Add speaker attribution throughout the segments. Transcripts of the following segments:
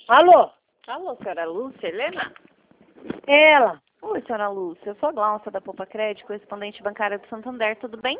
Speaker 1: Alô?
Speaker 2: Alô, senhora Lúcia, Helena?
Speaker 1: É ela.
Speaker 2: Oi, senhora Lúcia, eu sou a Glaucia da Poupa Crédito, correspondente bancária do Santander, tudo bem?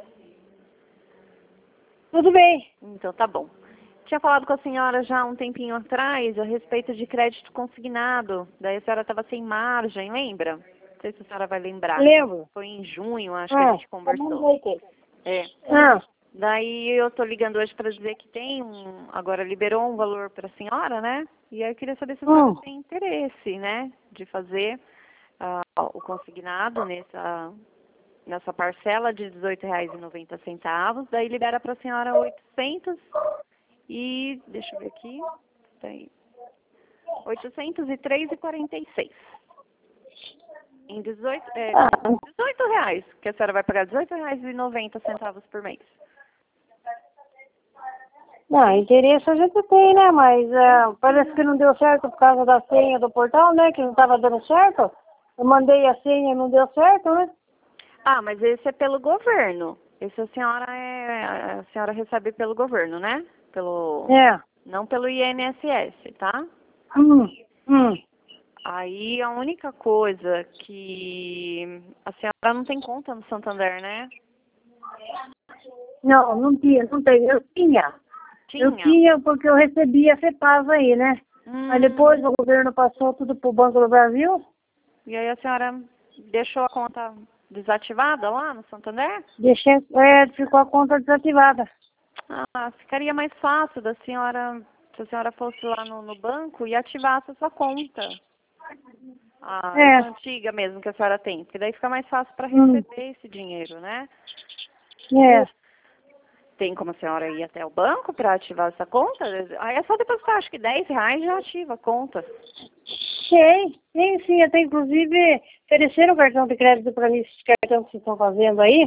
Speaker 1: Tudo bem?
Speaker 2: Então tá bom. Tinha falado com a senhora já há um tempinho atrás a respeito de crédito consignado. Daí a senhora estava sem margem, lembra? Não sei se a senhora vai lembrar.
Speaker 1: Lembro.
Speaker 2: Foi em junho, acho que a gente
Speaker 1: Tá bom,
Speaker 2: conversou.
Speaker 1: vai ter.
Speaker 2: É.
Speaker 1: Ah,
Speaker 2: Daí eu tô ligando hoje para dizer que agora liberou um valor para a senhora, né? E aí eu queria saber se a senhora tem interesse, né, de fazer o consignado nessa parcela de R$ 18,90. Daí libera para a senhora 800 e, deixa eu ver aqui, tem 803,46. Em 18, R$ 18, que a senhora vai pagar R$ 18,90 por mês.
Speaker 1: não, interesse a gente tem, né? Mas parece que não deu certo por causa da senha do portal, né? Que não estava dando certo. Eu mandei a senha e não deu certo, né?
Speaker 2: Ah, mas esse é pelo governo. Esse a senhora recebe pelo governo, né?
Speaker 1: É.
Speaker 2: Não pelo INSS, tá?
Speaker 1: Hum, hum.
Speaker 2: Aí a única coisa que a senhora não tem conta no Santander, né?
Speaker 1: Não, não tinha, não tem. Eu tinha. Eu
Speaker 2: Tinha.
Speaker 1: tinha porque eu recebia a CEPAS aí, né? Aí depois o governo passou tudo pro Banco do Brasil.
Speaker 2: E aí a senhora deixou a conta desativada lá no Santander?
Speaker 1: Deixei, ficou a conta desativada.
Speaker 2: Ah, ficaria mais fácil da senhora, se a senhora fosse lá no banco e ativasse a sua conta. Essa antiga mesmo que a senhora tem, porque daí fica mais fácil para receber esse dinheiro, né?
Speaker 1: É.
Speaker 2: Tem como a senhora ir até o banco para ativar essa conta? Aí é só depositar, acho que R$ 10 já ativa a conta.
Speaker 1: Tem sim, até inclusive ofereceram o cartão de crédito para mim, esse cartão que vocês estão fazendo aí.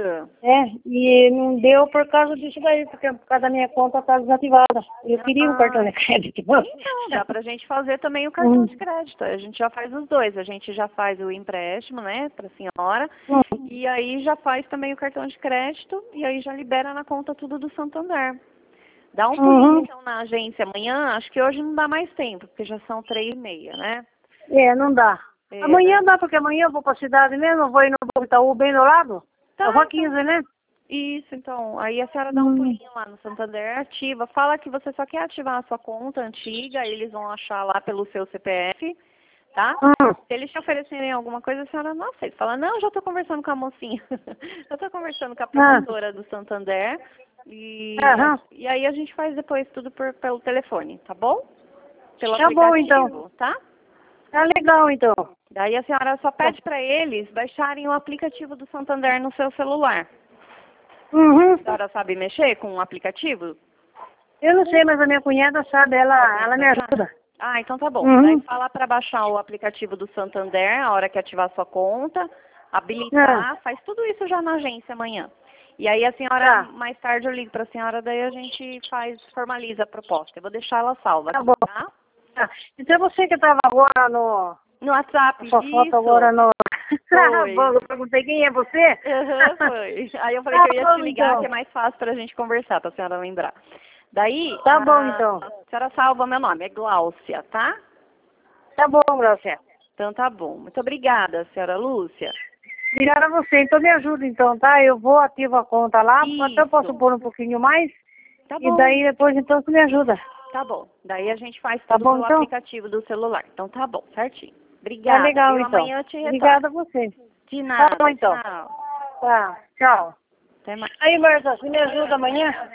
Speaker 1: E não deu por causa disso daí, porque por causa da minha conta está desativada. Eu queria um cartão de crédito.
Speaker 2: Então, dá pra gente fazer também o cartão de crédito. A gente já faz os dois. A gente já faz o empréstimo, né, pra senhora. E aí já faz também o cartão de crédito. E aí já libera na conta tudo do Santander. Dá um pulinho, então, na agência amanhã. Acho que hoje não dá mais tempo, porque já são 3h30, né?
Speaker 1: Não dá. Amanhã dá, porque amanhã eu vou pra cidade mesmo, eu vou ir no Banco Itaú bem do lado.
Speaker 2: Tá,
Speaker 1: Rua 15, né?
Speaker 2: Isso, então. Aí a senhora dá um pulinho lá no Santander, ativa. Fala que você só quer ativar a sua conta antiga, eles vão achar lá pelo seu CPF, tá? Se eles te oferecerem alguma coisa, a senhora não aceita. Fala, não, já estou conversando com a mocinha. Já estou conversando com a promotora do Santander. E aí a gente faz depois tudo pelo telefone, tá bom? Pelo aplicativo,
Speaker 1: bom, então.
Speaker 2: Tá?
Speaker 1: Tá legal, então.
Speaker 2: Daí a senhora só pede para eles baixarem o aplicativo do Santander no seu celular. A senhora sabe mexer com o aplicativo?
Speaker 1: Eu não sei, mas a minha cunhada sabe, ela me ajuda.
Speaker 2: Ah, então tá bom. Daí fala para baixar o aplicativo do Santander, a hora que ativar sua conta, habilitar, faz tudo isso já na agência amanhã. E aí a senhora, mais tarde eu ligo para a senhora, daí a gente formaliza a proposta. Eu vou deixar ela salva.
Speaker 1: Tá bom.
Speaker 2: Tá?
Speaker 1: Então você que estava agora no
Speaker 2: WhatsApp,
Speaker 1: sua foto agora no...
Speaker 2: Foi.
Speaker 1: Eu perguntei quem é você?
Speaker 2: Foi. Aí eu falei que eu ia te ligar, que é mais fácil para a gente conversar, para a senhora lembrar. Daí,
Speaker 1: tá bom, então.
Speaker 2: A senhora salva meu nome, é Glaucia, tá?
Speaker 1: Tá bom, Glaucia.
Speaker 2: Então tá bom. Muito obrigada, senhora Lúcia.
Speaker 1: Obrigada a você. Então me ajuda, então, tá? Eu vou ativo a conta lá, até eu posso pôr um pouquinho mais.
Speaker 2: Tá bom.
Speaker 1: E daí depois, então, você me ajuda.
Speaker 2: Tá bom. Daí a gente faz tudo pelo aplicativo do celular. Então tá bom, certinho. Obrigada.
Speaker 1: Tá legal, então.
Speaker 2: Amanhã eu te retorno.
Speaker 1: Obrigada a você.
Speaker 2: De nada.
Speaker 1: Tá bom, então.
Speaker 2: Tchau.
Speaker 1: Tá, tchau.
Speaker 2: Até mais.
Speaker 1: Aí, Marta, você me ajuda amanhã?